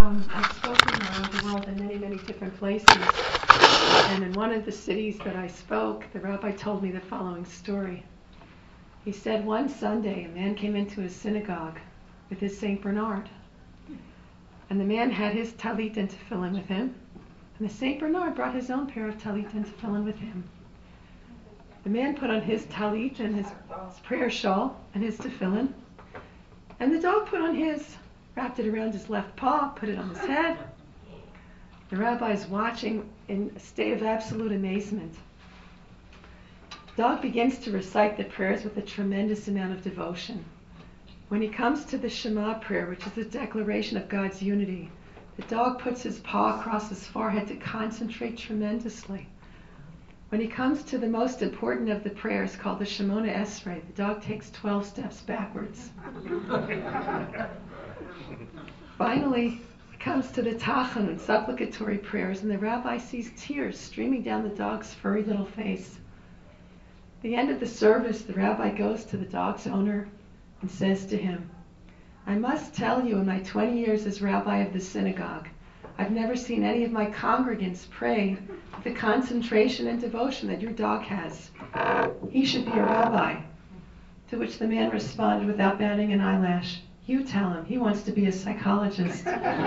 I've spoken around the world in many, many different places. And in one of the cities that I spoke, the rabbi told me the following story. He said one Sunday, a man came into his synagogue with his St. Bernard. And the man had his talit and tefillin with him. And the St. Bernard brought his own pair of talit and tefillin with him. The man put on his talit and his prayer shawl and his tefillin. And the dog put on his, wrapped it around his left paw, put it on his head. The rabbi is watching in a state of absolute amazement. The dog begins to recite the prayers with a tremendous amount of devotion. When he comes to the Shema prayer, which is a declaration of God's unity, the dog puts his paw across his forehead to concentrate tremendously. When he comes to the most important of the prayers, called the Shemona Esrei, the dog takes 12 steps backwards. Finally, he comes to the Tachanun, supplicatory prayers, and the rabbi sees tears streaming down the dog's furry little face. At the end of the service, the rabbi goes to the dog's owner and says to him, "I must tell you, in my 20 years as rabbi of the synagogue, I've never seen any of my congregants pray with the concentration and devotion that your dog has. He should be a rabbi." To which the man responded without batting an eyelash, "You tell him, he wants to be a psychologist."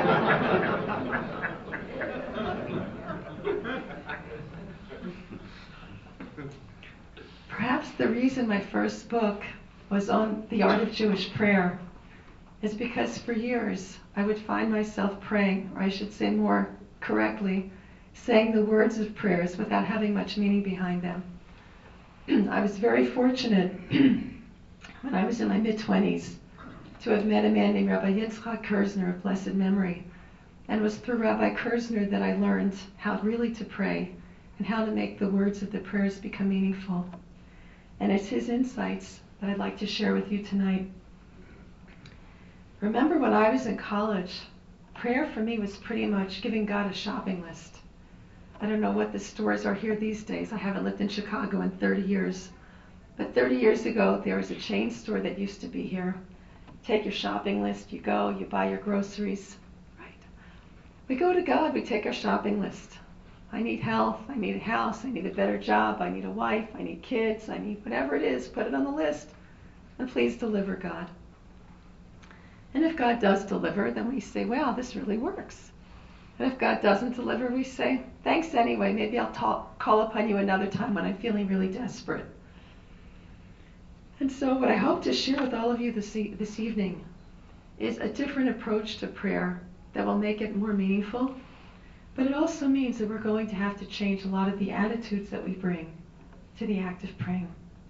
Perhaps the reason my first book was on the art of Jewish prayer is because for years I would find myself praying, or I should say more correctly, saying the words of prayers without having much meaning behind them. I was very fortunate when I was in my mid-20s to have met a man named Rabbi Yitzchak Kerzner of blessed memory. And it was through Rabbi Kerzner that I learned how really to pray and how to make the words of the prayers become meaningful. And it's his insights that I'd like to share with you tonight. Remember when I was in college, prayer for me was pretty much giving God a shopping list. I don't know what the stores are here these days. I haven't lived in Chicago in 30 years. But 30 years ago, there was a chain store that used to be here. Take your shopping list, you go, you buy your groceries. Right? We go to God, we take our shopping list. I need health, I need a house, I need a better job, I need a wife, I need kids, I need whatever it is, put it on the list, and please deliver, God. And if God does deliver, then we say, wow, this really works. And if God doesn't deliver, we say, thanks anyway, maybe I'll call upon you another time when I'm feeling really desperate. And so what I hope to share with all of you this evening is a different approach to prayer that will make it more meaningful. But it also means that we're going to have to change a lot of the attitudes that we bring to the act of praying.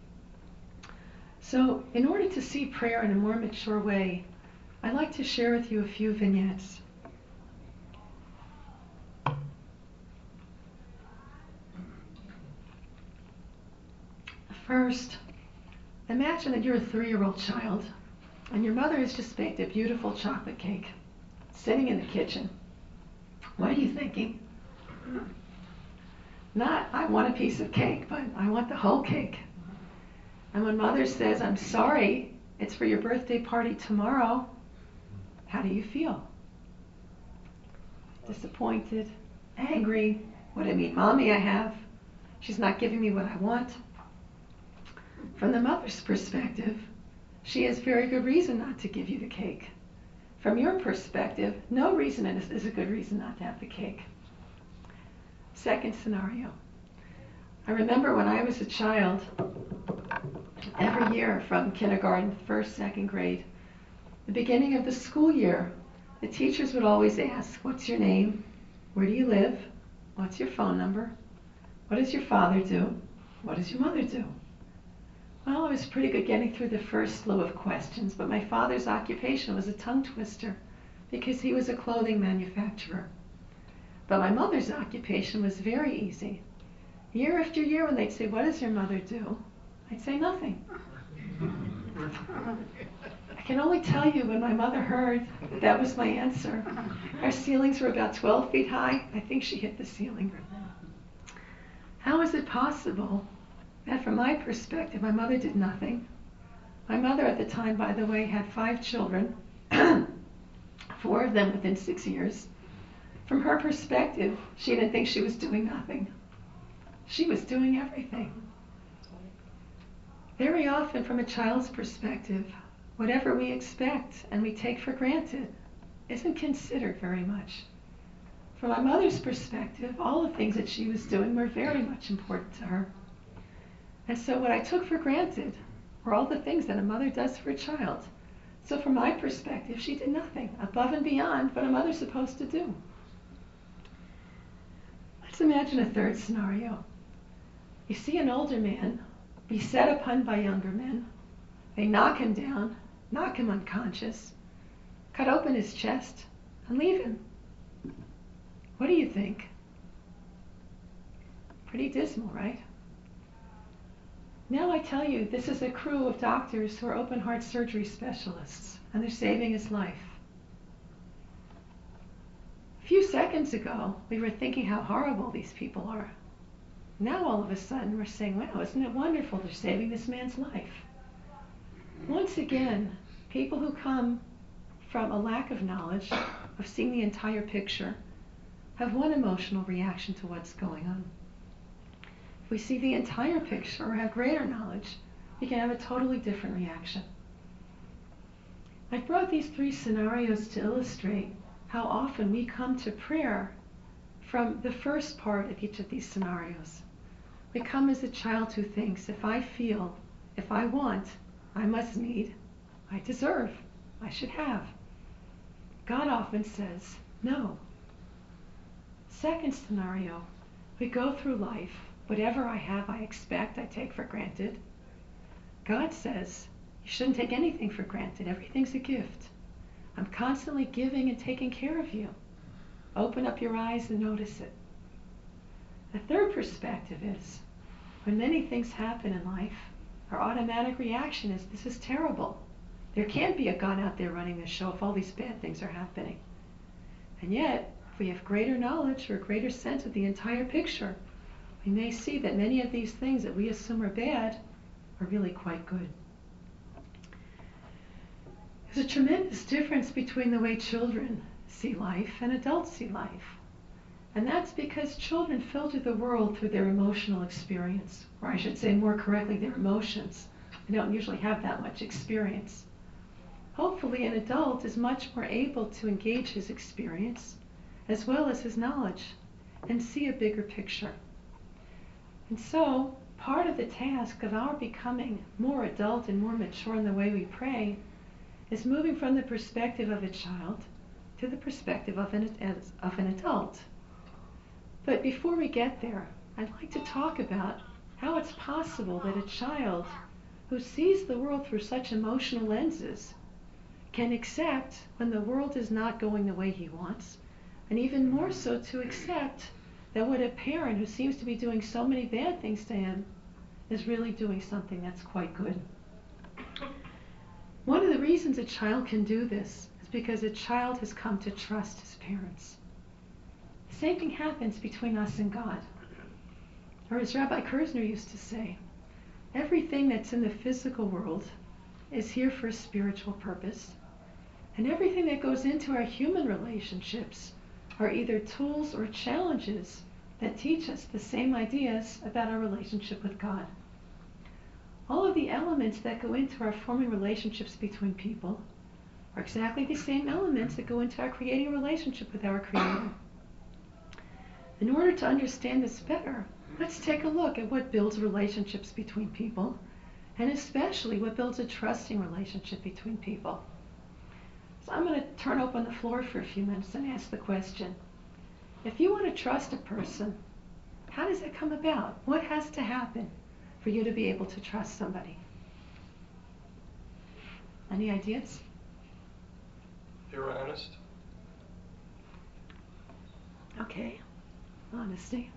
So in order to see prayer in a more mature way, I'd like to share with you a few vignettes. First, imagine that you're a 3-year-old child and your mother has just baked a beautiful chocolate cake sitting in the kitchen. What are you thinking? Not, I want a piece of cake, but I want the whole cake. And when mother says, I'm sorry, it's for your birthday party tomorrow, how do you feel? Disappointed, angry. What do I mean, mommy I have? She's not giving me what I want. From the mother's perspective, she has very good reason not to give you the cake. From your perspective, no reason is a good reason not to have the cake. Second scenario. I remember when I was a child, every year from kindergarten, first, second grade, the beginning of the school year, the teachers would always ask, what's your name? Where do you live? What's your phone number? What does your father do? What does your mother do? Well, I was pretty good getting through the first slew of questions, but my father's occupation was a tongue twister because he was a clothing manufacturer. But my mother's occupation was very easy. Year after year when they'd say, what does your mother do? I'd say nothing. I can only tell you when my mother heard that was my answer. Our ceilings were about 12 feet high. I think she hit the ceiling. How is it possible that from my perspective, my mother did nothing? My mother at the time, by the way, had 5 children. 4 of them within 6 years. From her perspective, she didn't think she was doing nothing. She was doing everything. Very often, from a child's perspective, whatever we expect and we take for granted isn't considered very much. From my mother's perspective, all the things that she was doing were very much important to her. And so what I took for granted were all the things that a mother does for a child. So from my perspective, she did nothing above and beyond what a mother's supposed to do. Let's imagine a third scenario. You see an older man be set upon by younger men. They knock him down, knock him unconscious, cut open his chest, and leave him. What do you think? Pretty dismal, right? Now I tell you, this is a crew of doctors who are open heart surgery specialists, and they're saving his life. A few seconds ago, we were thinking how horrible these people are. Now all of a sudden, we're saying, wow, isn't it wonderful they're saving this man's life? Once again, people who come from a lack of knowledge, of seeing the entire picture, have one emotional reaction to what's going on. If we see the entire picture or have greater knowledge, we can have a totally different reaction. I brought these 3 scenarios to illustrate how often we come to prayer from the first part of each of these scenarios. We come as a child who thinks, if I feel, if I want, I must need, I deserve, I should have. God often says, no. Second scenario, we go through life, whatever I have, I expect, I take for granted. God says, you shouldn't take anything for granted. Everything's a gift. I'm constantly giving and taking care of you. Open up your eyes and notice it. The third perspective is, when many things happen in life, our automatic reaction is, this is terrible. There can't be a God out there running the show if all these bad things are happening. And yet, if we have greater knowledge or a greater sense of the entire picture, we may see that many of these things that we assume are bad are really quite good. There's a tremendous difference between the way children see life and adults see life. And that's because children filter the world through their emotional experience, or I should say more correctly, their emotions. They don't usually have that much experience. Hopefully, an adult is much more able to engage his experience as well as his knowledge and see a bigger picture. And so, part of the task of our becoming more adult and more mature in the way we pray is moving from the perspective of a child to the perspective of an adult. But before we get there, I'd like to talk about how it's possible that a child who sees the world through such emotional lenses can accept when the world is not going the way he wants, and even more so to accept that what a parent who seems to be doing so many bad things to him is really doing something that's quite good. One of the reasons a child can do this is because a child has come to trust his parents. The same thing happens between us and God. Or as Rabbi Kirzner used to say, everything that's in the physical world is here for a spiritual purpose, and everything that goes into our human relationships are either tools or challenges that teach us the same ideas about our relationship with God. All of the elements that go into our forming relationships between people are exactly the same elements that go into our creating a relationship with our Creator. In order to understand this better, let's take a look at what builds relationships between people, and especially what builds a trusting relationship between people. So I'm going to turn open the floor for a few minutes and ask the question, if you want to trust a person, how does it come about? What has to happen for you to be able to trust somebody? Any ideas? You're honest. Okay, honesty.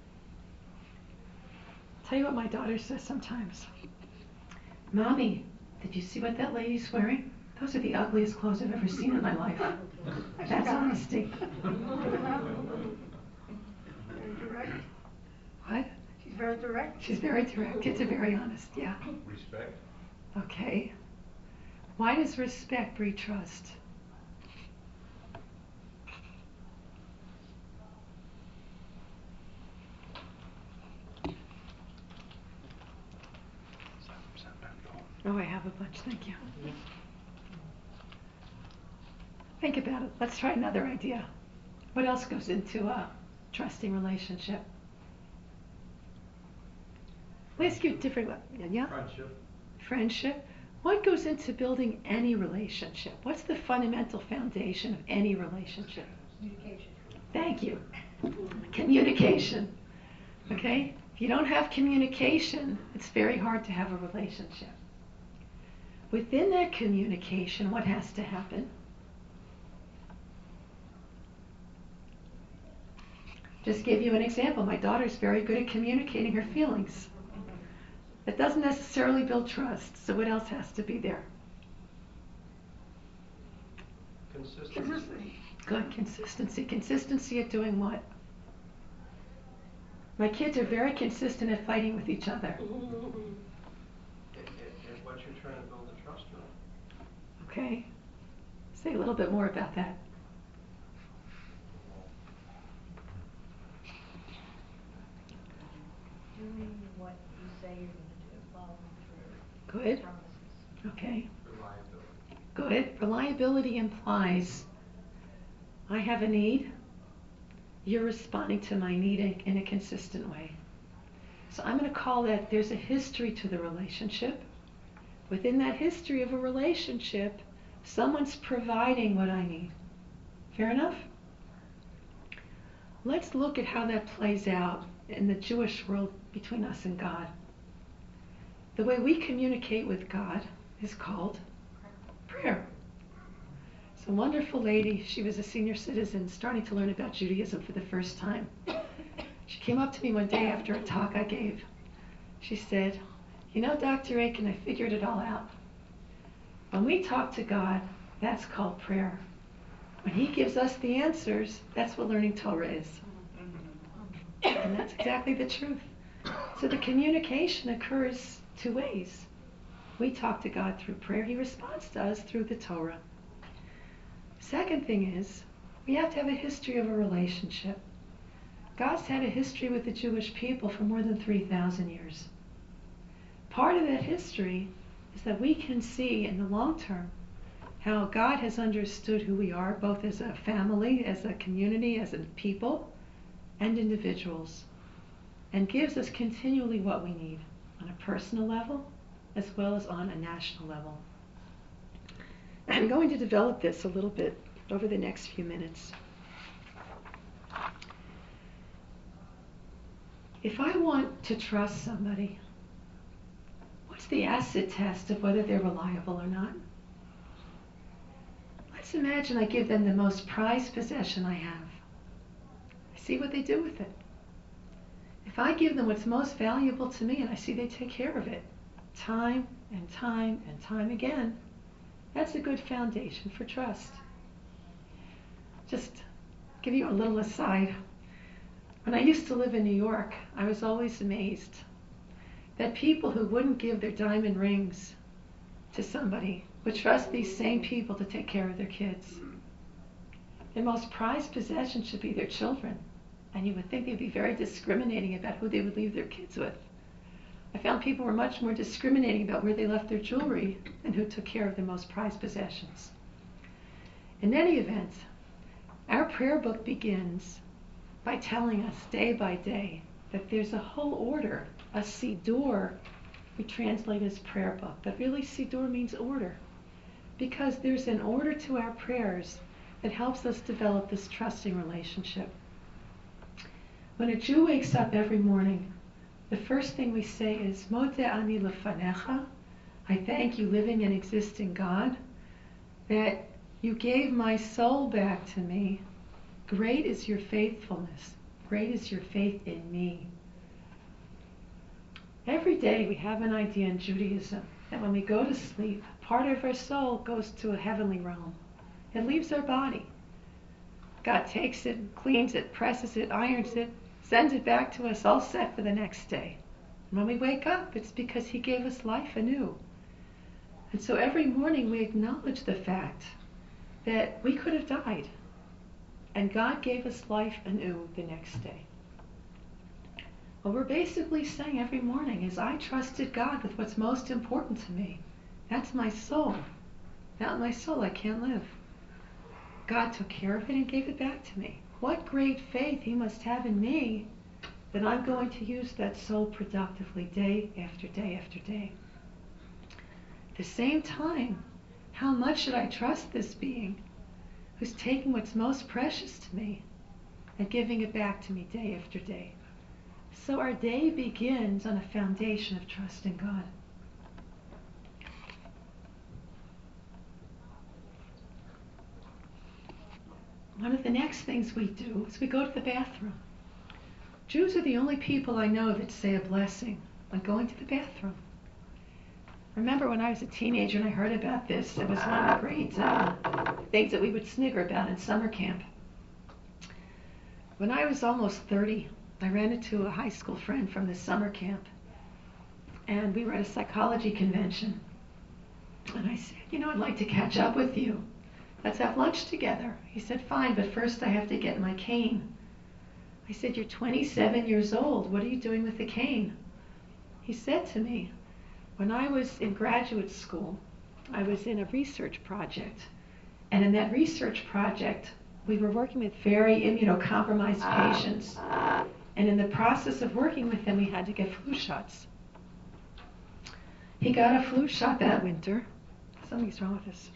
Tell you what my daughter says sometimes. Mommy, did you see what that lady's wearing? Those are the ugliest clothes I've ever seen in my life. That's honesty. Very direct. What? She's very direct. She's very direct. Kids are very honest, yeah. Respect. Okay. Why does respect breed trust? Oh, I have a bunch, thank you. Think about it. Let's try another idea. What else goes into a trusting relationship? Let's give different, yeah? Friendship. Friendship. What goes into building any relationship? What's the fundamental foundation of any relationship? Communication. Thank you. Communication. Okay? If you don't have communication, it's very hard to have a relationship. Within that communication, what has to happen? Just give you an example. My daughter's very good at communicating her feelings. That doesn't necessarily build trust. So what else has to be there? Consistency. Good. Consistency. Consistency at doing what? My kids are very consistent at fighting with each other. And what you're trying to build the trust around. Okay? Say a little bit more about that. Doing what you say you're going to do, following through. Good. Promises. Okay. Reliability. Good. Reliability implies I have a need. You're responding to my need in a consistent way. So I'm going to call that there's a history to the relationship. Within that history of a relationship, someone's providing what I need. Fair enough? Let's look at how that plays out in the Jewish world between us and God. The way we communicate with God is called prayer. It's a wonderful lady. She was a senior citizen starting to learn about Judaism for the first time. She came up to me one day after a talk I gave. She said, "You know, Dr. Aiken, I figured it all out. When we talk to God, that's called prayer. When He gives us the answers, that's what learning Torah is." And that's exactly the truth. So the communication occurs two ways. We talk to God through prayer. He responds to us through the Torah. Second thing is, we have to have a history of a relationship. God's had a history with the Jewish people for more than 3,000 years. Part of that history is that we can see in the long term how God has understood who we are, both as a family, as a community, as a people, and individuals, and gives us continually what we need on a personal level as well as on a national level. I'm going to develop this a little bit over the next few minutes. If I want to trust somebody, what's the acid test of whether they're reliable or not? Let's imagine I give them the most prized possession I have. I see what they do with it. If I give them what's most valuable to me and I see they take care of it, time and time and time again, that's a good foundation for trust. Just give you a little aside. When I used to live in New York, I was always amazed that people who wouldn't give their diamond rings to somebody would trust these same people to take care of their kids. Their most prized possession should be their children, and you would think they'd be very discriminating about who they would leave their kids with. I found people were much more discriminating about where they left their jewelry than who took care of their most prized possessions. In any event, our prayer book begins by telling us day by day that there's a whole order, a siddur, we translate as prayer book, but really siddur means order, because there's an order to our prayers that helps us develop this trusting relationship. When a Jew wakes up every morning, the first thing we say is, Modeh ani lefanecha, I thank you, living and existing God, that you gave my soul back to me. Great is your faithfulness. Great is your faith in me. Every day we have an idea in Judaism that when we go to sleep, part of our soul goes to a heavenly realm. It leaves our body. God takes it, cleans it, presses it, irons it, sends it back to us all set for the next day. And when we wake up, it's because He gave us life anew. And so every morning we acknowledge the fact that we could have died, and God gave us life anew the next day. What we're basically saying every morning is, I trusted God with what's most important to me. That's my soul. Without my soul, I can't live. God took care of it and gave it back to me. What great faith He must have in me that I'm going to use that soul productively day after day after day. At the same time, how much should I trust this being who's taking what's most precious to me and giving it back to me day after day? So our day begins on a foundation of trust in God. One of the next things we do is we go to the bathroom. Jews are the only people I know that say a blessing on going to the bathroom. Remember when I was a teenager and I heard about this, it was one of the great things that we would snigger about in summer camp. When I was almost 30, I ran into a high school friend from the summer camp, and we were at a psychology convention. And I said, I'd like to catch up with you. Let's have lunch together. He said, fine, but first I have to get my cane. I said, you're 27 years old. What are you doing with the cane? He said to me, when I was in graduate school, I was in a research project. And in that research project, we were working with very immunocompromised patients. And in the process of working with them, we had to get flu shots. He got a flu shot that winter. Something's wrong with this.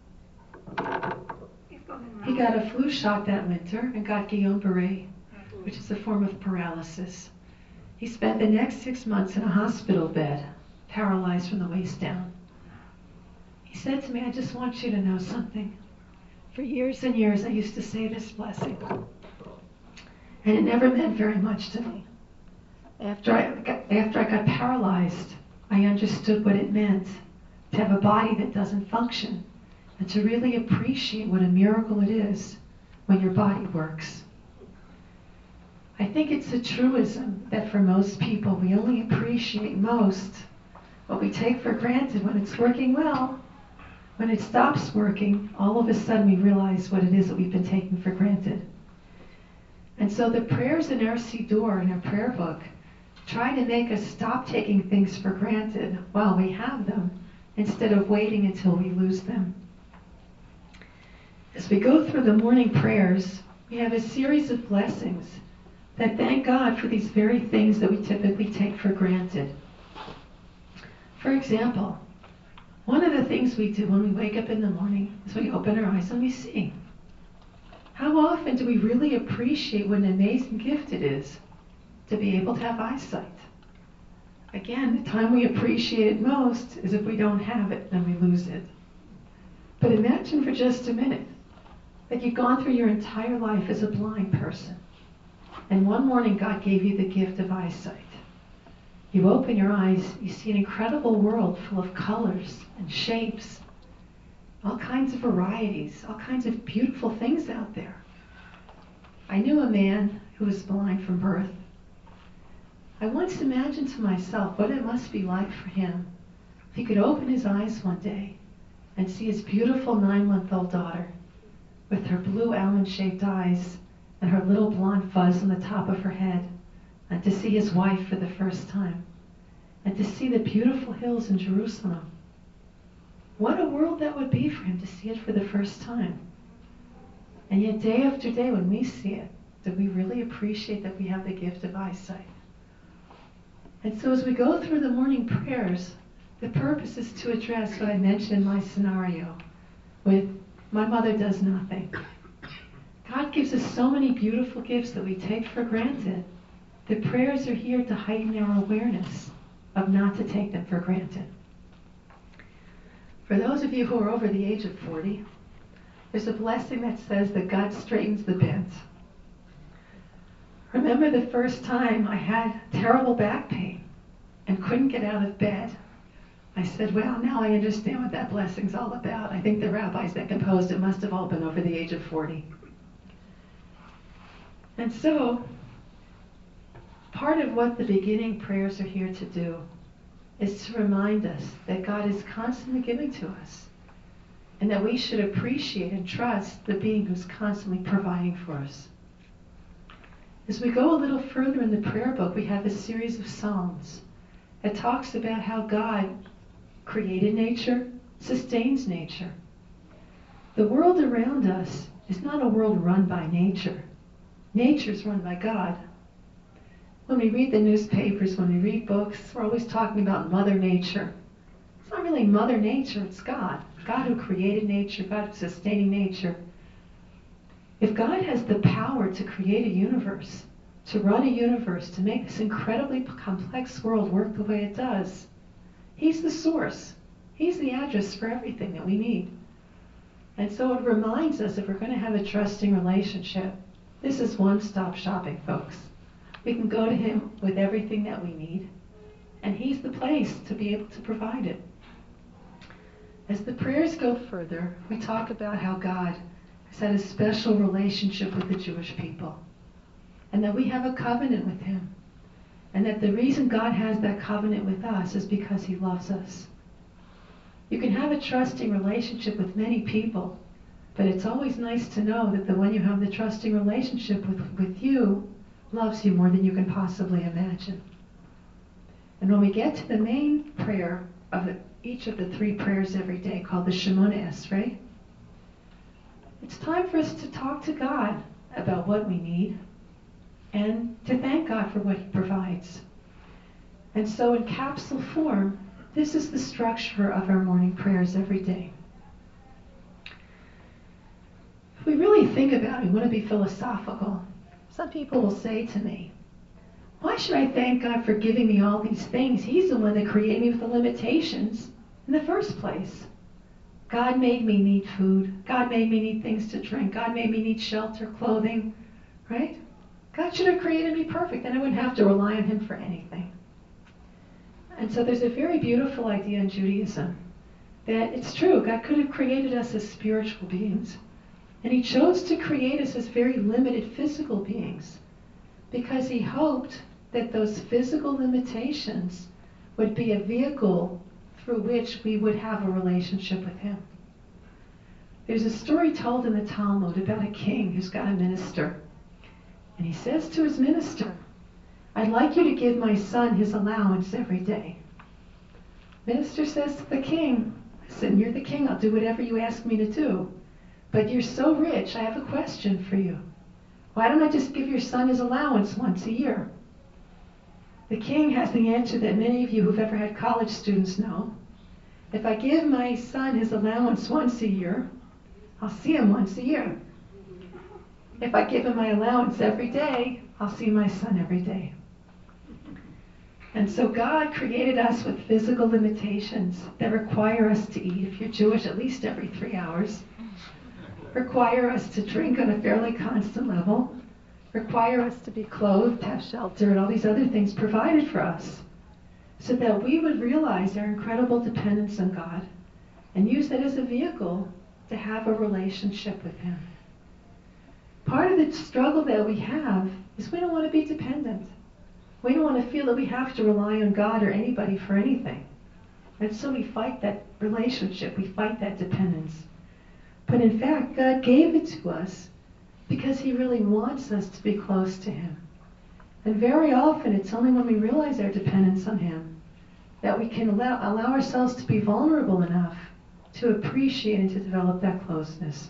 He got a flu shot that winter and got Guillain-Barré, which is a form of paralysis. He spent the next 6 months in a hospital bed, paralyzed from the waist down. He said to me, I just want you to know something. For years and years, I used to say this blessing, and it never meant very much to me. After I got paralyzed, I understood what it meant to have a body that doesn't function, and to really appreciate what a miracle it is when your body works. I think it's a truism that for most people, we only appreciate most what we take for granted when it's working well. When it stops working, all of a sudden we realize what it is that we've been taking for granted. And so the prayers in our Siddur, in our prayer book, try to make us stop taking things for granted while we have them, instead of waiting until we lose them. As we go through the morning prayers, we have a series of blessings that thank God for these very things that we typically take for granted. For example, one of the things we do when we wake up in the morning is we open our eyes and we see. How often do we really appreciate what an amazing gift it is to be able to have eyesight? Again, the time we appreciate it most is if we don't have it and we lose it. But imagine for just a minute that you've gone through your entire life as a blind person, and one morning God gave you the gift of eyesight. You open your eyes, you see an incredible world full of colors and shapes, all kinds of varieties, all kinds of beautiful things out there. I knew a man who was blind from birth. I once imagined to myself what it must be like for him if he could open his eyes one day and see his beautiful 9-month-old daughter with her blue almond-shaped eyes and her little blonde fuzz on the top of her head, and to see his wife for the first time, and to see the beautiful hills in Jerusalem. What a world that would be for him to see it for the first time. And yet day after day when we see it, do we really appreciate that we have the gift of eyesight? And so as we go through the morning prayers, the purpose is to address what I mentioned in my scenario with my mother does nothing. God gives us so many beautiful gifts that we take for granted. The prayers are here to heighten our awareness of not to take them for granted. For those of you who are over the age of 40, there's a blessing that says that God straightens the bent. Remember the first time I had terrible back pain and couldn't get out of bed. I said, well, now I understand what that blessing's all about. I think the rabbis that composed it must have all been over the age of 40. And so, part of what the beginning prayers are here to do is to remind us that God is constantly giving to us, and that we should appreciate and trust the being who's constantly providing for us. As we go a little further in the prayer book, we have a series of psalms that talks about how God created nature, sustains nature. The world around us is not a world run by nature. Nature is run by God. When we read the newspapers, when we read books, we're always talking about Mother Nature. It's not really Mother Nature, it's God. God who created nature, God who's sustaining nature. If God has the power to create a universe, to run a universe, to make this incredibly complex world work the way it does, He's the source. He's the address for everything that we need. And so it reminds us, if we're going to have a trusting relationship, this is one-stop shopping, folks. We can go to Him with everything that we need, and He's the place to be able to provide it. As the prayers go further, we talk about how God has had a special relationship with the Jewish people, and that we have a covenant with Him, and that the reason God has that covenant with us is because He loves us. You can have a trusting relationship with many people, but it's always nice to know that the one you have the trusting relationship with you loves you more than you can possibly imagine. And when we get to the main prayer of each of the 3 prayers every day, called the Shemona Esrei, it's time for us to talk to God about what we need and to thank God for what He provides. And so in capsule form, this is the structure of our morning prayers every day. If we really think about it, we want to be philosophical. Some people will say to me, why should I thank God for giving me all these things? He's the one that created me with the limitations in the first place. God made me need food. God made me need things to drink. God made me need shelter, clothing, right? God should have created me perfect, and I wouldn't have to rely on Him for anything. And so there's a very beautiful idea in Judaism that it's true, God could have created us as spiritual beings, and He chose to create us as very limited physical beings because He hoped that those physical limitations would be a vehicle through which we would have a relationship with Him. There's a story told in the Talmud about a king who's got a minister. And he says to his minister, I'd like you to give my son his allowance every day. Minister says to the king, listen, you're the king, I'll do whatever you ask me to do. But you're so rich, I have a question for you. Why don't I just give your son his allowance once a year? The king has the answer that many of you who've ever had college students know. If I give my son his allowance once a year, I'll see him once a year. If I give him my allowance every day, I'll see my son every day. And so God created us with physical limitations that require us to eat, if you're Jewish, at least every 3 hours, require us to drink on a fairly constant level, require us to be clothed, have shelter, and all these other things provided for us, so that we would realize our incredible dependence on God and use that as a vehicle to have a relationship with Him. Part of the struggle that we have is we don't want to be dependent. We don't want to feel that we have to rely on God or anybody for anything. And so we fight that relationship, we fight that dependence. But in fact, God gave it to us because He really wants us to be close to Him. And very often, it's only when we realize our dependence on Him that we can allow ourselves to be vulnerable enough to appreciate and to develop that closeness.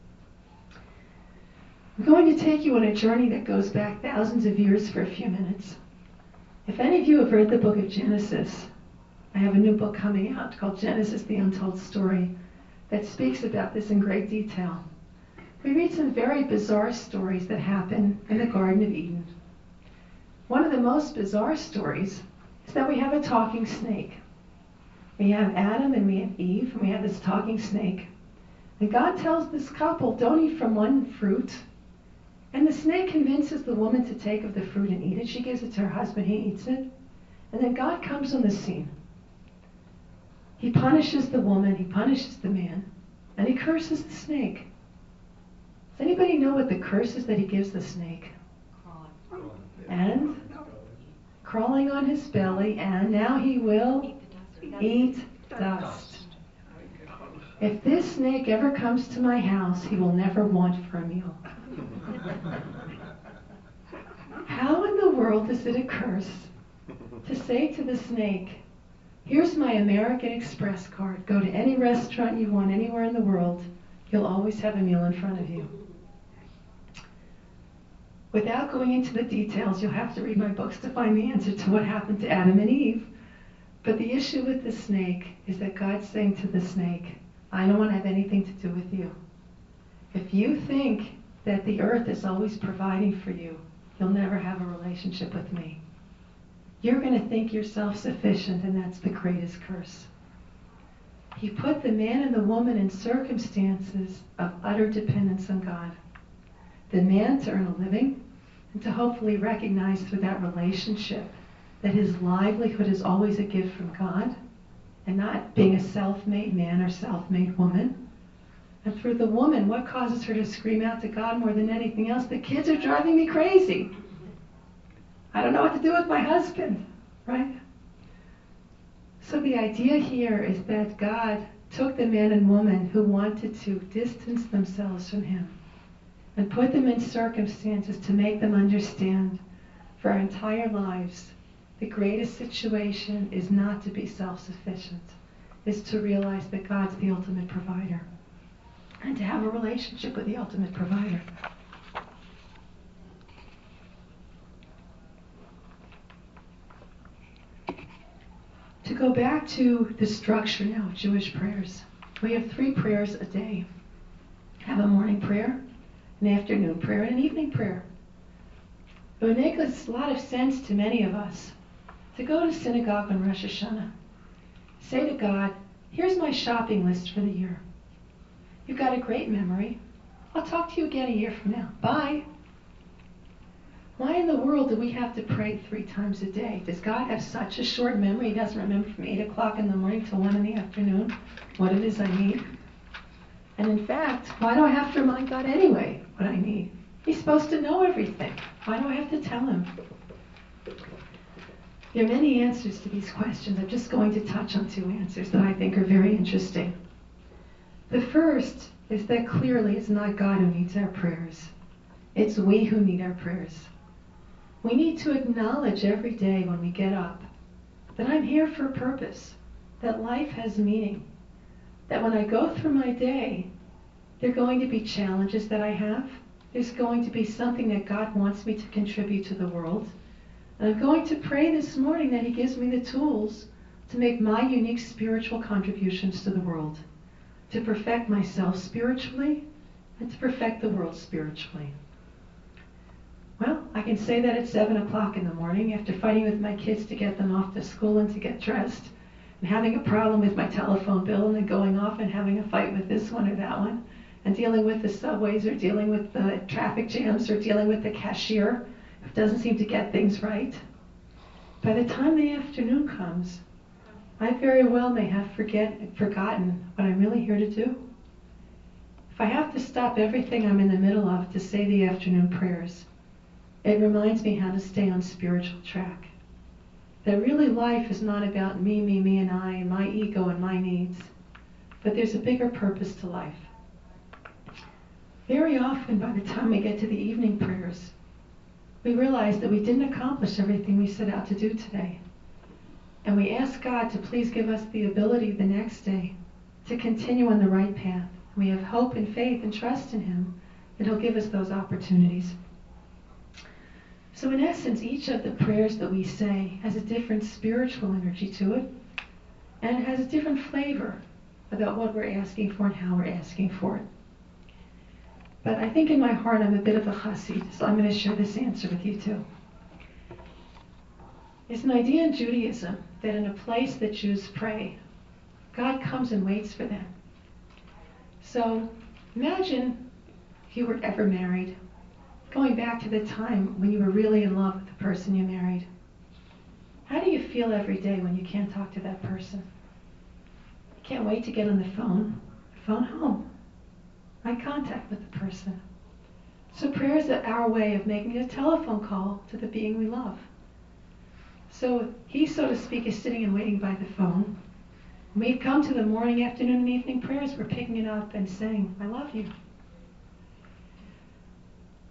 I'm going to take you on a journey that goes back thousands of years for a few minutes. If any of you have read the book of Genesis, I have a new book coming out called Genesis, the Untold Story, that speaks about this in great detail. We read some very bizarre stories that happen in the Garden of Eden. One of the most bizarre stories is that we have a talking snake. We have Adam and we have Eve, and we have this talking snake. And God tells this couple, don't eat from one fruit. And the snake convinces the woman to take of the fruit and eat it. She gives it to her husband, he eats it. And then God comes on the scene. He punishes the woman, he punishes the man, and he curses the snake. Does anybody know what the curse is that he gives the snake? And crawling on his belly, and now he will eat dust. If this snake ever comes to my house, he will never want for a meal. How in the world is it a curse to say to the snake, Here's my American Express card. Go to any restaurant you want anywhere in the world. You'll always have a meal in front of you. Without going into the details, you'll have to read my books to find the answer to what happened to Adam and Eve. But the issue with the snake is that God's saying to the snake, I don't want to have anything to do with you. If you think that the earth is always providing for you, you'll never have a relationship with me. You're going to think you're self-sufficient, and that's the greatest curse. He put the man and the woman in circumstances of utter dependence on God. The man to earn a living, and to hopefully recognize through that relationship that his livelihood is always a gift from God, and not being a self-made man or self-made woman. And through the woman, what causes her to scream out to God more than anything else? The kids are driving me crazy. I don't know what to do with my husband, right? So the idea here is that God took the man and woman who wanted to distance themselves from him and put them in circumstances to make them understand for our entire lives the greatest situation is not to be self-sufficient, is to realize that God's the ultimate provider and to have a relationship with the ultimate provider. To go back to the structure now of Jewish prayers, we have 3 prayers a day. Have a morning prayer, an afternoon prayer, and an evening prayer. It would make a lot of sense to many of us to go to synagogue on Rosh Hashanah. Say to God, here's my shopping list for the year. You've got a great memory. I'll talk to you again a year from now. Bye. Why in the world do we have to pray 3 times a day? Does God have such a short memory? He doesn't remember from 8 o'clock in the morning till 1 in the afternoon what it is I need? And in fact, why do I have to remind God anyway what I need? He's supposed to know everything. Why do I have to tell him? There are many answers to these questions. I'm just going to touch on 2 answers that I think are very interesting. The first is that clearly it's not God who needs our prayers. It's we who need our prayers. We need to acknowledge every day when we get up that I'm here for a purpose, that life has meaning, that when I go through my day, there are going to be challenges that I have. There's going to be something that God wants me to contribute to the world. And I'm going to pray this morning that he gives me the tools to make my unique spiritual contributions to the world, to perfect myself spiritually and to perfect the world spiritually. Well, I can say that at 7 o'clock in the morning after fighting with my kids to get them off to school and to get dressed, and having a problem with my telephone bill and then going off and having a fight with this one or that one, and dealing with the subways or dealing with the traffic jams or dealing with the cashier who doesn't seem to get things right. By the time the afternoon comes, I very well may have forgotten what I'm really here to do. If I have to stop everything I'm in the middle of to say the afternoon prayers, it reminds me how to stay on spiritual track. That really life is not about me, and I, and my ego and my needs, but there's a bigger purpose to life. Very often, by the time we get to the evening prayers, we realize that we didn't accomplish everything we set out to do today. And we ask God to please give us the ability the next day to continue on the right path. We have hope and faith and trust in him that he'll give us those opportunities. So in essence, each of the prayers that we say has a different spiritual energy to it, and it has a different flavor about what we're asking for and how we're asking for it. But I think in my heart I'm a bit of a chassid, so I'm going to share this answer with you too. It's an idea in Judaism that in a place that Jews pray, God comes and waits for them. So imagine if you were ever married, going back to the time when you were really in love with the person you married. How do you feel every day when you can't talk to that person? You can't wait to get on the phone home, eye contact with the person. So prayer is our way of making a telephone call to the being we love. So he, so to speak, is sitting and waiting by the phone. When we come to the morning, afternoon, and evening prayers, we're picking it up and saying, I love you.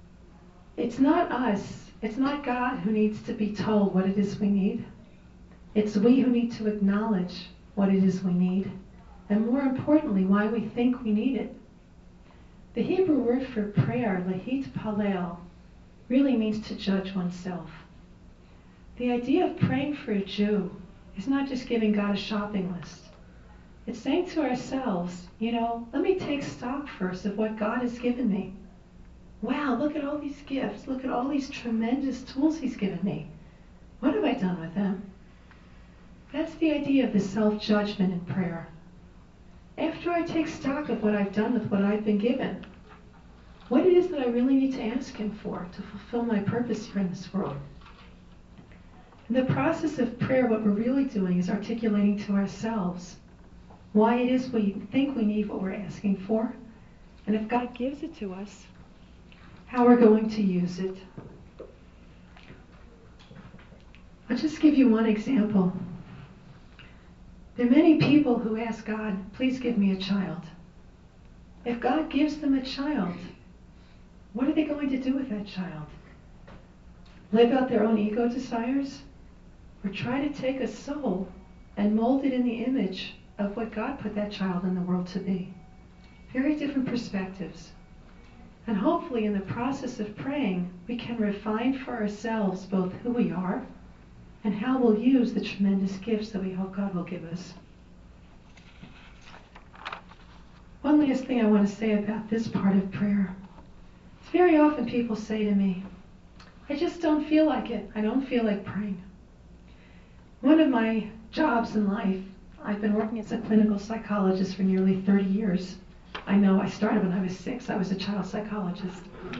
It's not us, it's not God who needs to be told what it is we need. It's we who need to acknowledge what it is we need, and more importantly, why we think we need it. The Hebrew word for prayer, lahit palel, really means to judge oneself. The idea of praying for a Jew is not just giving God a shopping list. It's saying to ourselves, let me take stock first of what God has given me. Wow, look at all these gifts. Look at all these tremendous tools he's given me. What have I done with them? That's the idea of the self-judgment in prayer. After I take stock of what I've done with what I've been given, what it is that I really need to ask him for to fulfill my purpose here in this world. In the process of prayer, what we're really doing is articulating to ourselves why it is we think we need what we're asking for, and if God gives it to us, how we're going to use it. I'll just give you one example. There are many people who ask God, please give me a child. If God gives them a child, what are they going to do with that child? Live out their own ego desires? Or try to take a soul and mold it in the image of what God put that child in the world to be? Very different perspectives. And hopefully in the process of praying, we can refine for ourselves both who we are and how we'll use the tremendous gifts that we hope God will give us. One last thing I want to say about this part of prayer. It's very often people say to me, I just don't feel like it. I don't feel like praying. One of my jobs in life, I've been working as a clinical psychologist for nearly 30 years. I know, I started when I was 6. I was a child psychologist.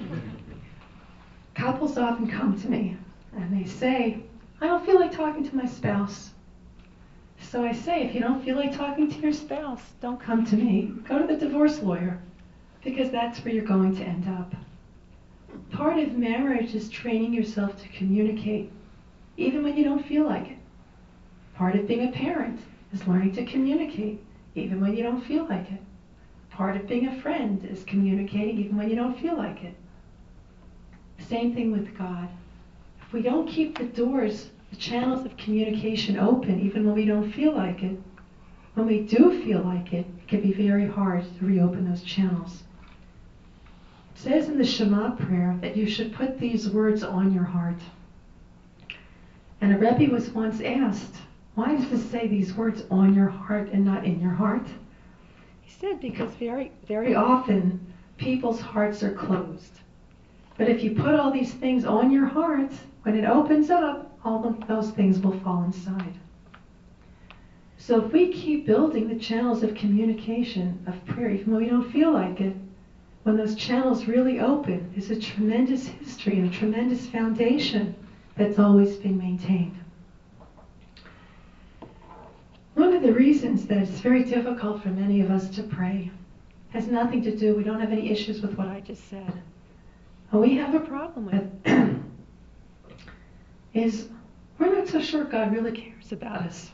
Couples often come to me and they say, I don't feel like talking to my spouse. So I say, if you don't feel like talking to your spouse, don't come to me. Go to the divorce lawyer, because that's where you're going to end up. Part of marriage is training yourself to communicate, even when you don't feel like it. Part of being a parent is learning to communicate, even when you don't feel like it. Part of being a friend is communicating, even when you don't feel like it. Same thing with God. If we don't keep the doors, the channels of communication open, even when we don't feel like it, when we do feel like it, it can be very hard to reopen those channels. It says in the Shema prayer that you should put these words on your heart. And a Rebbe was once asked, why does it say these words on your heart and not in your heart? He said, because very, very often people's hearts are closed. But if you put all these things on your heart, when it opens up, all of those things will fall inside. So if we keep building the channels of communication, of prayer, even when we don't feel like it, when those channels really open, there's a tremendous history and a tremendous foundation that's always being maintained. One of the reasons that it's very difficult for many of us to pray has nothing to do, we don't have any issues with what I just said. What we have a problem with is we're not so sure God really cares about us.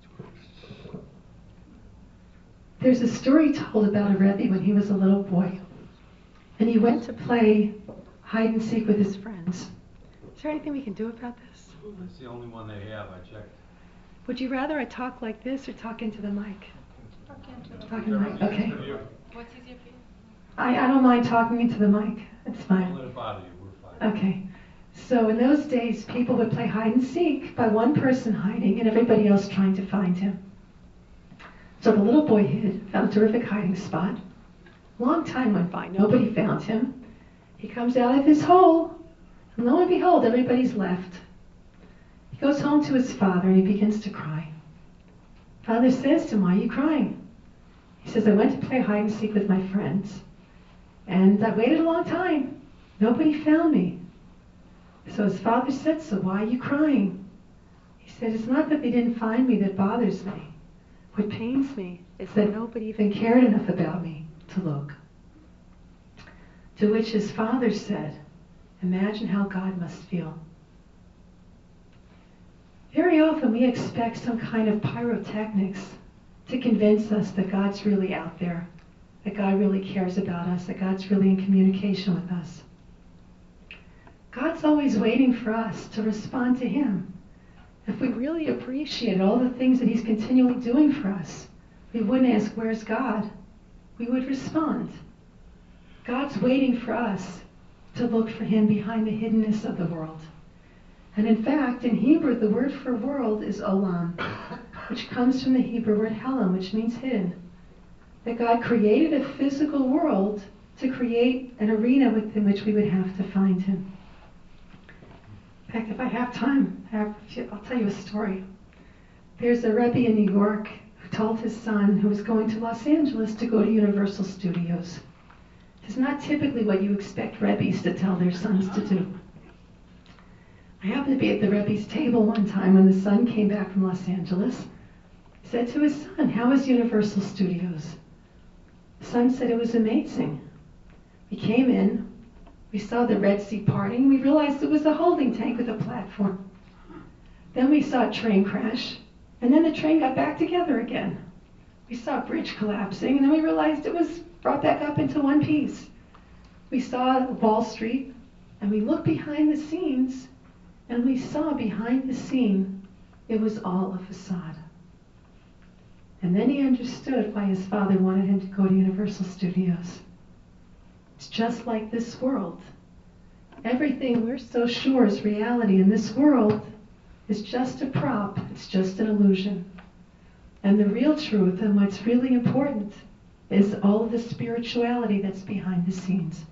There's a story told about a Rebbe when he was a little boy. And he went to play hide and seek with his friends. Is there anything we can do about this? It's the only one they have, I checked. Would you rather I talk like this or talk into the mic? Talk into the Talk in the mic, okay. What's easier for you? I don't mind talking into the mic. It's Don't fine. let it bother you, we're fine. Okay. So in those days, people would play hide and seek by one person hiding and everybody else trying to find him. So the little boy hid, found a terrific hiding spot. Long time went by, nobody found him. He comes out of his hole, and lo and behold, everybody's left. He goes home to his father and he begins to cry. Father says to him, why are you crying? He says, I went to play hide and seek with my friends, and I waited a long time. Nobody found me. So his father said, so why are you crying? He said, it's not that they didn't find me that bothers me. What pains me is that nobody even cared enough about me to look. To which his father said, imagine how God must feel. Very often we expect some kind of pyrotechnics to convince us that God's really out there, that God really cares about us, that God's really in communication with us. God's always waiting for us to respond to Him. If we really appreciated all the things that he's continually doing for us, we wouldn't ask, where's God? We would respond. God's waiting for us to look for him behind the hiddenness of the world. And in fact, in Hebrew, the word for world is olam, which comes from the Hebrew word helam, which means hidden. That God created a physical world to create an arena within which we would have to find him. In fact, if I have time, I'll tell you a story. There's a Rebbe in New York who told his son, who was going to Los Angeles, to go to Universal Studios. It's not typically what you expect Rebbes to tell their sons to do. I happened to be at the Rebbe's table one time when the son came back from Los Angeles. He said to his son, "How was Universal Studios?" The son said it was amazing. We came in, we saw the Red Sea parting, we realized it was a holding tank with a platform. Then we saw a train crash, and then the train got back together again. We saw a bridge collapsing, and then we realized it was brought back up into one piece. We saw Wall Street, and we looked behind the scenes, and we saw behind the scene, it was all a facade. And then he understood why his father wanted him to go to Universal Studios. It's just like this world. Everything we're so sure is reality in this world is just a prop. It's just an illusion. And the real truth and what's really important is all of the spirituality that's behind the scenes.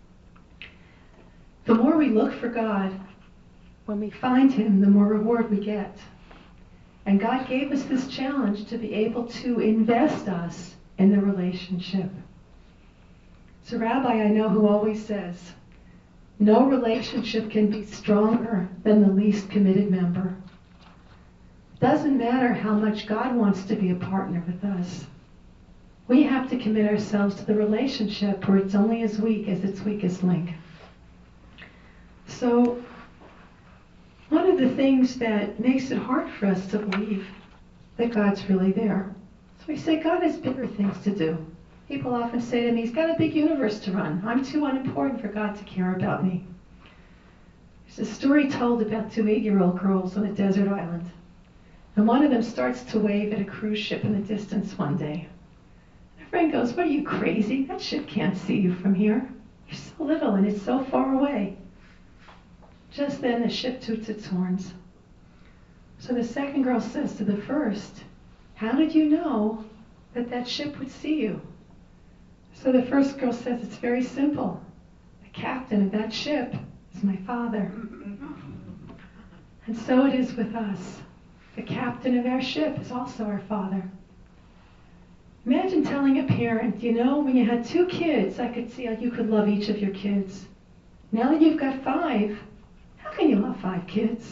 The more we look for God, when we find him, the more reward we get. And God gave us this challenge to be able to invest us in the relationship. It's a rabbi I know who always says, no relationship can be stronger than the least committed member. It doesn't matter how much God wants to be a partner with us. We have to commit ourselves to the relationship where it's only as weak as its weakest link. So, one of the things that makes it hard for us to believe that God's really there. So we say, God has bigger things to do. People often say to me, he's got a big universe to run. I'm too unimportant for God to care about me. There's a story told about two 8-year-old girls on a desert island. And one of them starts to wave at a cruise ship in the distance one day. And her friend goes, what are you, crazy? That ship can't see you from here. You're so little and it's so far away. Just then the ship toots its horns. So the second girl says to the first, how did you know that that ship would see you? So the first girl says, it's very simple. The captain of that ship is my father. And so it is with us. The captain of our ship is also our father. Imagine telling a parent, you know, when you had 2 kids, I could see how you could love each of your kids. Now that you've got 5, how can you love 5 kids?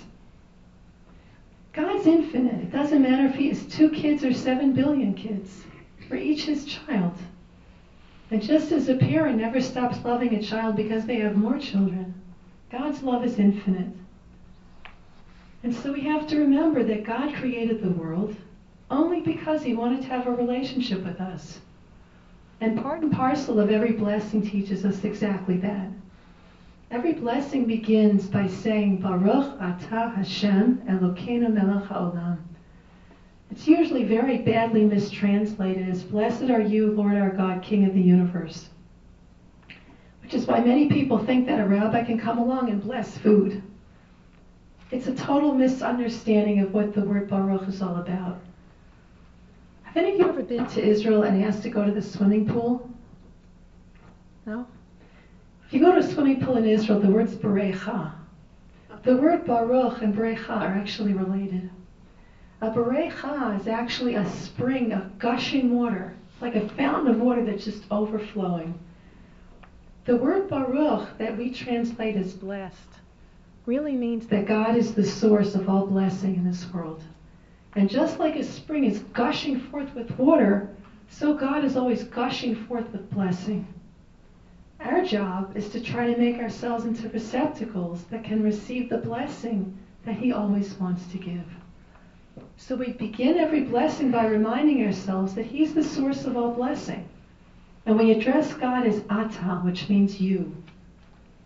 God's infinite. It doesn't matter if he has 2 kids or 7 billion kids. We're each his child. And just as a parent never stops loving a child because they have more children, God's love is infinite. And so we have to remember that God created the world only because he wanted to have a relationship with us. And part and parcel of every blessing teaches us exactly that. Every blessing begins by saying, Baruch atah Hashem Elokeinu melech haolam. It's usually very badly mistranslated as, blessed are you, Lord our God, King of the universe. Which is why many people think that a rabbi can come along and bless food. It's a total misunderstanding of what the word Baruch is all about. Have any of you ever been to Israel and asked to go to the swimming pool? No? If you go to a swimming pool in Israel, the word's Barecha. The word Baruch and Barecha are actually related. A Barecha is actually a spring of gushing water, like a fountain of water that's just overflowing. The word Baruch that we translate as blessed really means that God is the source of all blessing in this world. And just like a spring is gushing forth with water, so God is always gushing forth with blessing. Our job is to try to make ourselves into receptacles that can receive the blessing that he always wants to give. So we begin every blessing by reminding ourselves that he's the source of all blessing. And we address God as Atah, which means you.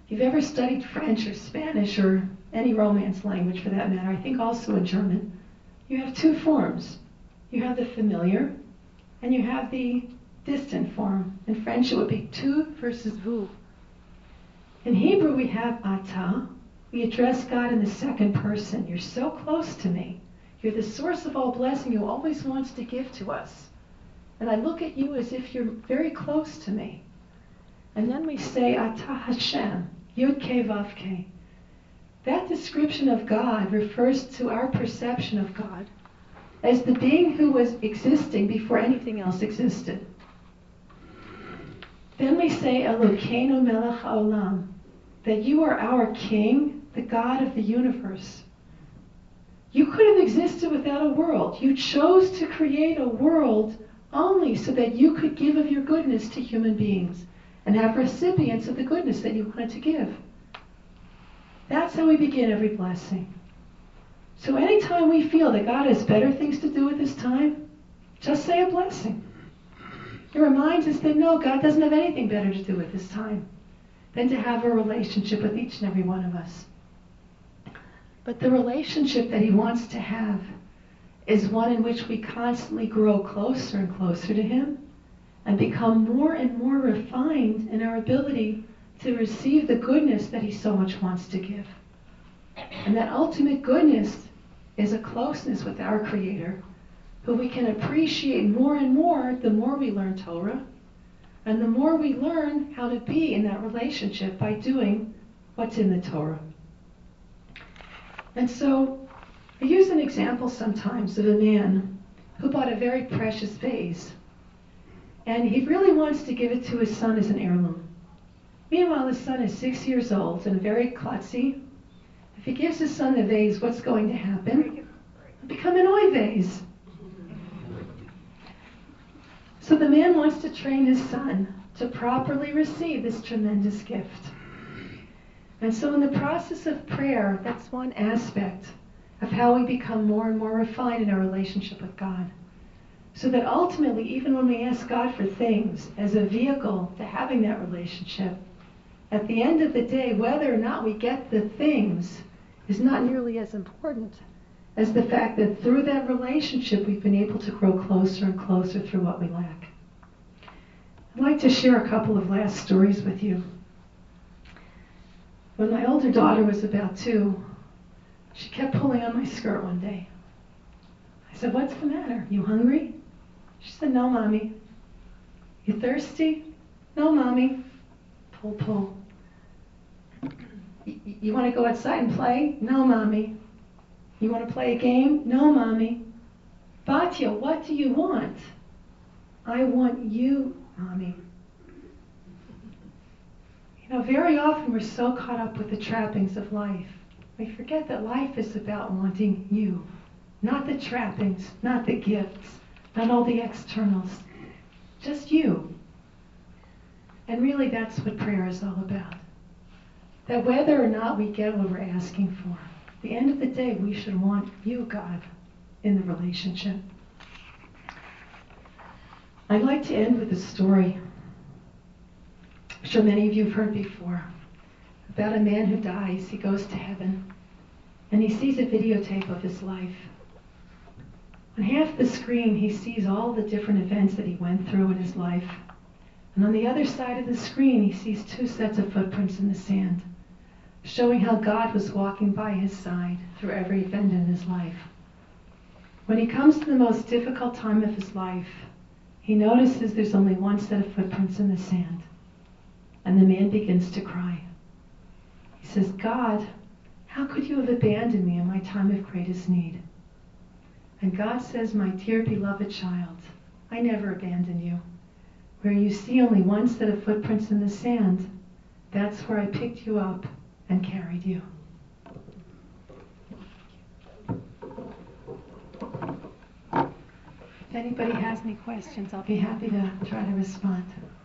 If you've ever studied French or Spanish or any Romance language for that matter, I think also in German, you have two forms. You have the familiar and you have the distant form. In French it would be tu versus vous. In Hebrew we have ata. We address God in the second person. You're so close to me. You're the source of all blessing who always wants to give to us. And I look at you as if you're very close to me. And then we say ata Hashem, Yud Ke Vav Ke. That description of God refers to our perception of God as the being who was existing before anything else existed. Then we say Elokeinu Melech HaOlam, that you are our King, the God of the universe. You could have existed without a world. You chose to create a world only so that you could give of your goodness to human beings and have recipients of the goodness that you wanted to give. That's how we begin every blessing. So anytime we feel that God has better things to do with His time, just say a blessing. It reminds us that no, God doesn't have anything better to do with His time than to have a relationship with each and every one of us. But the relationship that He wants to have is one in which we constantly grow closer and closer to Him and become more and more refined in our ability to receive the goodness that He so much wants to give. And that ultimate goodness is a closeness with our Creator, who we can appreciate more and more the more we learn Torah, and the more we learn how to be in that relationship by doing what's in the Torah. And so I use an example sometimes of a man who bought a very precious vase, and he really wants to give it to his son as an heirloom. Meanwhile, his son is 6 years old and very klutzy. If he gives his son the vase, what's going to happen? It'll become an oy vase. So the man wants to train his son to properly receive this tremendous gift. And so in the process of prayer, that's one aspect of how we become more and more refined in our relationship with God. So that ultimately, even when we ask God for things as a vehicle to having that relationship, at the end of the day, whether or not we get the things is not nearly as important as the fact that through that relationship we've been able to grow closer and closer through what we lack. I'd like to share a couple of last stories with you. When my older daughter was about 2, she kept pulling on my skirt one day. I said, "What's the matter? You hungry?" She said, "No, Mommy." "You thirsty?" "No, Mommy." Pull, pull. You want to go outside and play?" "No, Mommy." "You want to play a game?" "No, Mommy." "Batya, what do you want?" "I want you, Mommy." You know, very often we're so caught up with the trappings of life. We forget that life is about wanting you. Not the trappings, not the gifts, not all the externals. Just you. And really that's what prayer is all about. That whether or not we get what we're asking for, at the end of the day we should want you, God, in the relationship. I'd like to end with a story I'm sure many of you have heard before, about a man who dies. He goes to heaven, and he sees a videotape of his life. On half the screen, he sees all the different events that he went through in his life. And on the other side of the screen, he sees 2 sets of footprints in the sand, showing how God was walking by his side through every event in his life. When he comes to the most difficult time of his life, he notices there's only 1 set of footprints in the sand. And the man begins to cry. He says, "God, how could you have abandoned me in my time of greatest need?" And God says, "My dear beloved child, I never abandoned you. Where you see only 1 set of footprints in the sand, that's where I picked you up and carried you." If anybody has any questions, I'll be happy to try to respond.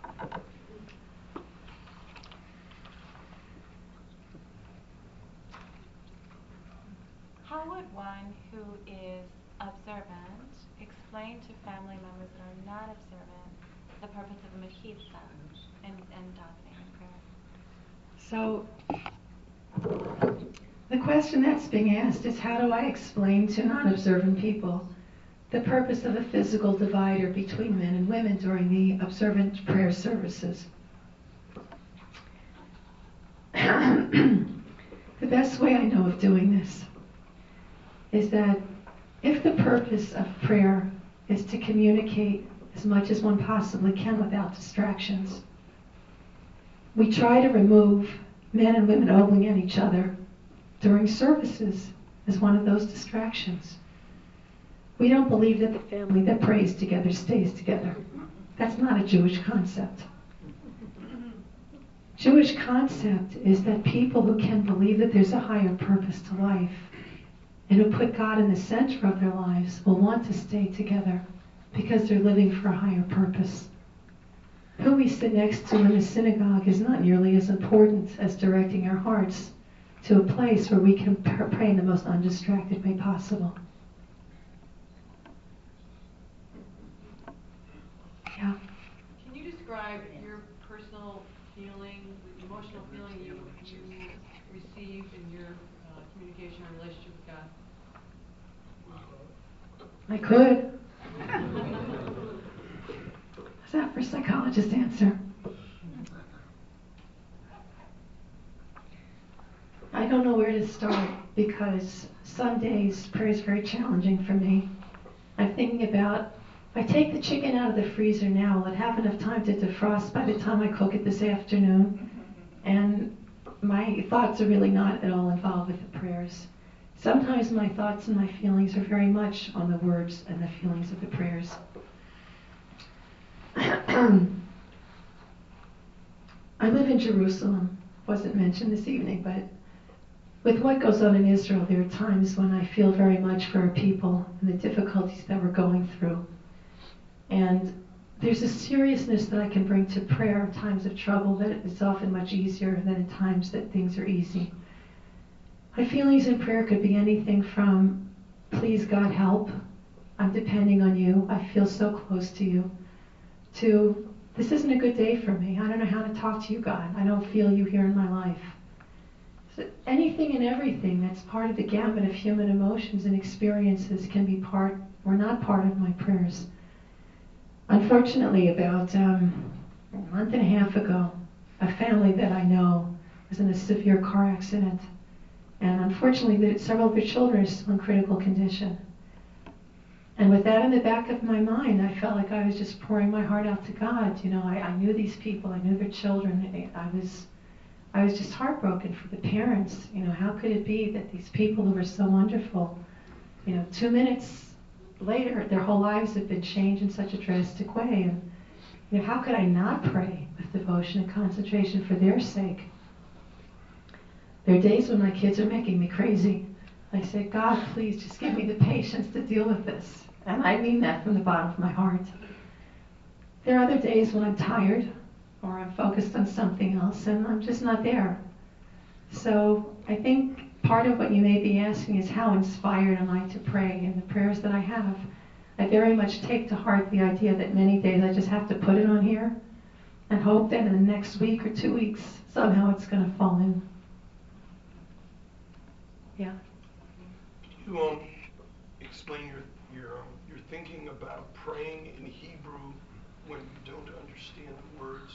How would one who is observant explain to family members that are not observant the purpose of mechitza and davening and prayer? So the question that's being asked is, how do I explain to non-observant people the purpose of a physical divider between men and women during the observant prayer services? The best way I know of doing this is that if the purpose of prayer is to communicate as much as one possibly can without distractions, we try to remove men and women ogling at each other during services as one of those distractions. We don't believe that the family that prays together stays together. That's not a Jewish concept. Jewish concept is that people who can believe that there's a higher purpose to life and who put God in the center of their lives will want to stay together because they're living for a higher purpose. Who we sit next to in the synagogue is not nearly as important as directing our hearts to a place where we can pray in the most undistracted way possible. Yeah. Can you describe your personal feeling, the emotional feeling you receive in your communication or relationship with God? I could. Is that for a psychologist answer? I don't know where to start because some days prayer is very challenging for me. I'm thinking about, if I take the chicken out of the freezer now, will it have enough time to defrost by the time I cook it this afternoon? And my thoughts are really not at all involved with the prayers. Sometimes my thoughts and my feelings are very much on the words and the feelings of the prayers. I live in Jerusalem. Wasn't mentioned this evening, but with what goes on in Israel, there are times when I feel very much for our people and the difficulties that we're going through. And there's a seriousness that I can bring to prayer in times of trouble that is often much easier than in times that things are easy. My feelings in prayer could be anything from, please God help, I'm depending on you, I feel so close to you, to, this isn't a good day for me, I don't know how to talk to you, God, I don't feel you here in my life. So anything and everything that's part of the gamut of human emotions and experiences can be part or not part of my prayers. Unfortunately, about a month and a half ago, a family that I know was in a severe car accident. And unfortunately, several of their children are still in critical condition. And with that in the back of my mind, I felt like I was just pouring my heart out to God. You know, I knew these people, I knew their children. I was just heartbroken for the parents. You know, how could it be that these people who were so wonderful, 2 minutes later, their whole lives have been changed in such a drastic way? And how could I not pray with devotion and concentration for their sake? There are days when my kids are making me crazy. I say, God, please just give me the patience to deal with this. And I mean that from the bottom of my heart. There are other days when I'm tired or I'm focused on something else and I'm just not there. So I think part of what you may be asking is, how inspired am I to pray? And the prayers that I have, I very much take to heart the idea that many days I just have to put it on here and hope that in the next week or 2 weeks, somehow it's going to fall in. Yeah. Can you explain your thinking about praying in Hebrew when you don't understand the words?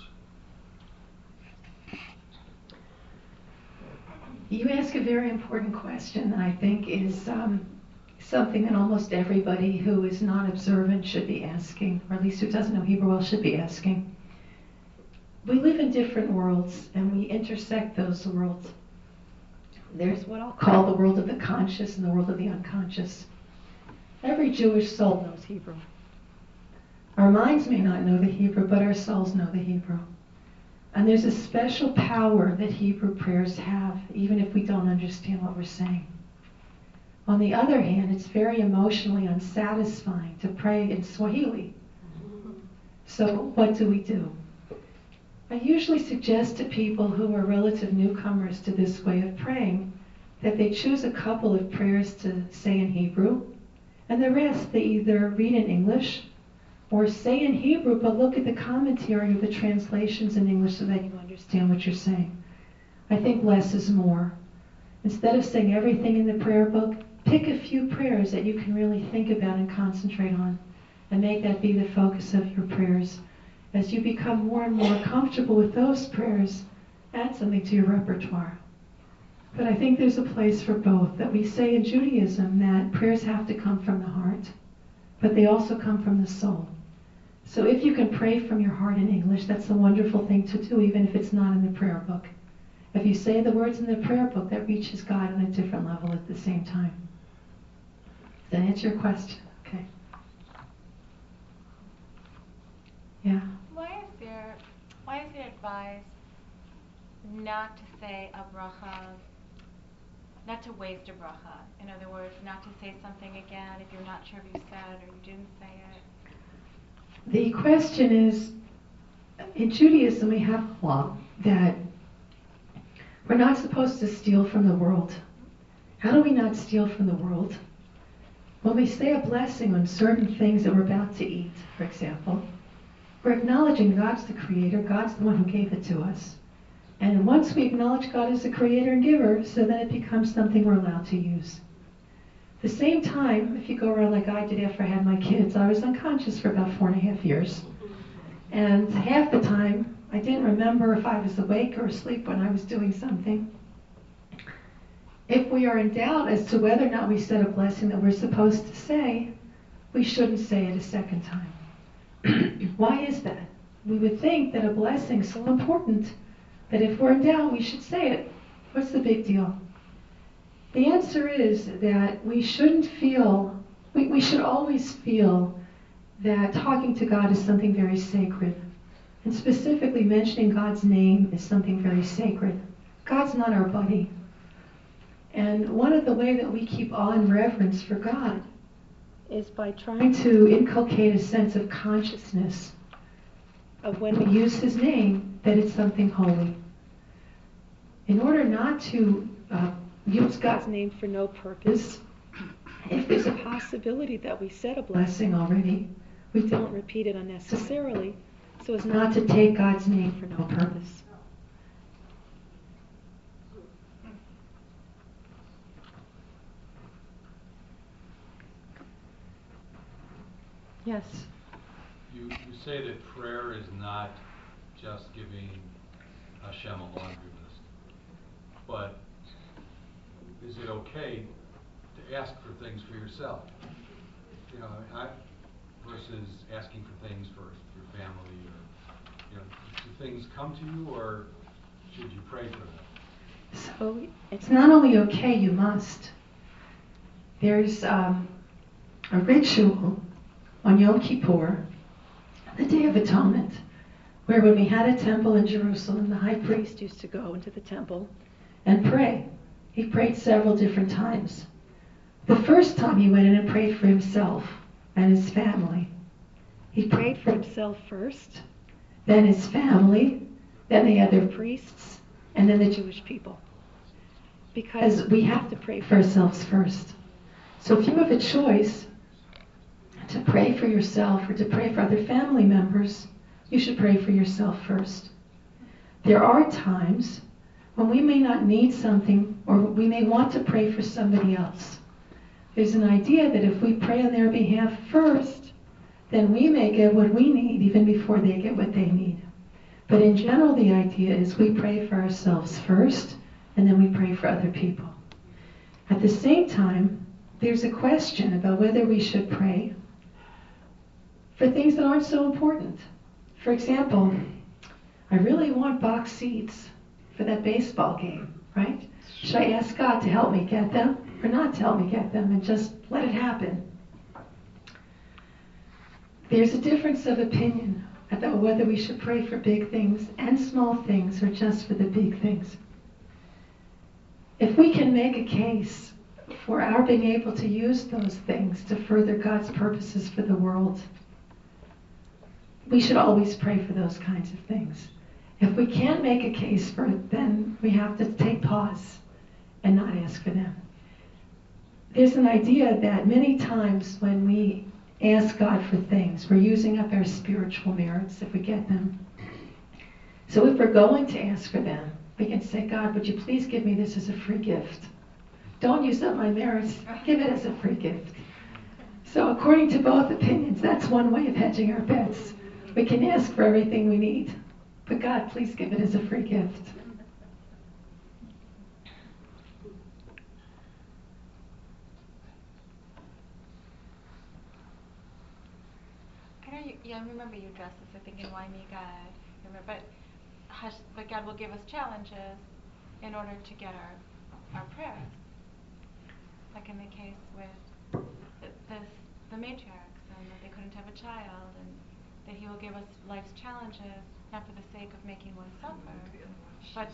You ask a very important question that I think is something that almost everybody who is not observant should be asking, or at least who doesn't know Hebrew well should be asking. We live in different worlds, and we intersect those worlds. There's what I'll call the world of the conscious and the world of the unconscious. Every Jewish soul knows Hebrew. Our minds may not know the Hebrew, but our souls know the Hebrew. And there's a special power that Hebrew prayers have, even if we don't understand what we're saying. On the other hand, it's very emotionally unsatisfying to pray in Swahili. So what do? I usually suggest to people who are relative newcomers to this way of praying that they choose a couple of prayers to say in Hebrew, and the rest they either read in English or say in Hebrew, but look at the commentary of the translations in English so that you understand what you're saying. I think less is more. Instead of saying everything in the prayer book, pick a few prayers that you can really think about and concentrate on, and make that be the focus of your prayers. As you become more and more comfortable with those prayers, add something to your repertoire. But I think there's a place for both, that we say in Judaism that prayers have to come from the heart, but they also come from the soul. So if you can pray from your heart in English, that's a wonderful thing to do, even if it's not in the prayer book. If you say the words in the prayer book, that reaches God on a different level at the same time. Does that answer your question? Okay. Yeah. Why is it advised not to say a bracha, not to waste a bracha? In other words, not to say something again if you're not sure if you said it or you didn't say it? The question is, in Judaism we have a law that we're not supposed to steal from the world. How do we not steal from the world? When we say a blessing on certain things that we're about to eat, for example, we're acknowledging God's the creator, God's the one who gave it to us. And once we acknowledge God as the creator and giver, so then it becomes something we're allowed to use. At the same time, if you go around like I did after I had my kids, I was unconscious for about 4.5 years. And half the time, I didn't remember if I was awake or asleep when I was doing something. If we are in doubt as to whether or not we said a blessing that we're supposed to say, we shouldn't say it a second time. Why is that? We would think that a blessing is so important that if we're in doubt, we should say it. What's the big deal? The answer is that we shouldn't feel, we should always feel that talking to God is something very sacred. And specifically mentioning God's name is something very sacred. God's not our buddy. And one of the ways that we keep awe and reverence for God is by trying to inculcate a sense of consciousness of when we use his name, that it's something holy. In order not to use God's name for no purpose, if there's a possibility that we said a blessing already, we don't repeat it unnecessarily, so as not to take God's name for no purpose. Yes. You say that prayer is not just giving Hashem a laundry list, but is it okay to ask for things for yourself? You know, versus asking for things for your family, or do things come to you, or should you pray for them? So it's not only okay, you must. There's a ritual on Yom Kippur, the Day of Atonement, where when we had a temple in Jerusalem, the high priest used to go into the temple and pray. He prayed several different times. The first time he went in and prayed for himself and his family. He prayed for himself first, then his family, then the other priests, and then the Jewish people. Because we have to pray for ourselves first. So if you have a choice to pray for yourself or to pray for other family members, you should pray for yourself first. There are times when we may not need something, or we may want to pray for somebody else. There's an idea that if we pray on their behalf first, then we may get what we need even before they get what they need. But in general, the idea is we pray for ourselves first, and then we pray for other people. At the same time, there's a question about whether we should pray for things that aren't so important. For example, I really want box seats for that baseball game, right? Should I ask God to help me get them or not to help me get them and just let it happen? There's a difference of opinion about whether we should pray for big things and small things or just for the big things. If we can make a case for our being able to use those things to further God's purposes for the world, we should always pray for those kinds of things. If we can't make a case for it, then we have to take pause and not ask for them. There's an idea that many times when we ask God for things, we're using up our spiritual merits if we get them. So if we're going to ask for them, we can say, God, would you please give me this as a free gift? Don't use up my merits. Give it as a free gift. So according to both opinions, that's one way of hedging our bets. We can ask for everything we need, but God, please give it as a free gift. I know I remember you addressed this, I think, in Why Me, God. But God will give us challenges in order to get our prayers. Like in the case with the matriarchs, and that they couldn't have a child, and that He will give us life's challenges, not for the sake of making one suffer, but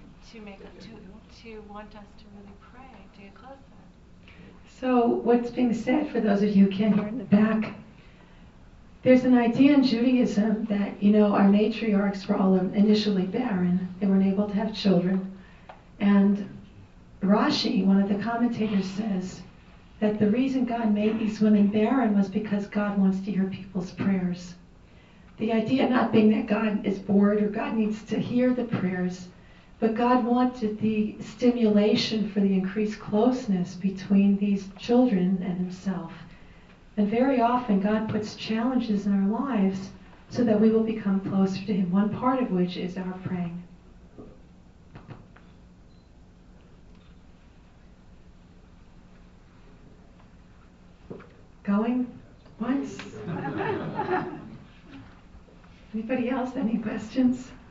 to want us to really pray, to get closer. So what's being said, for those of you who can't hear in the back, there's an idea in Judaism that, our matriarchs were all initially barren. They weren't able to have children. And Rashi, one of the commentators, says that the reason God made these women barren was because God wants to hear people's prayers. The idea not being that God is bored or God needs to hear the prayers, but God wanted the stimulation for the increased closeness between these children and Himself. And very often God puts challenges in our lives so that we will become closer to Him, one part of which is our praying. Going once? Anybody else? Any questions?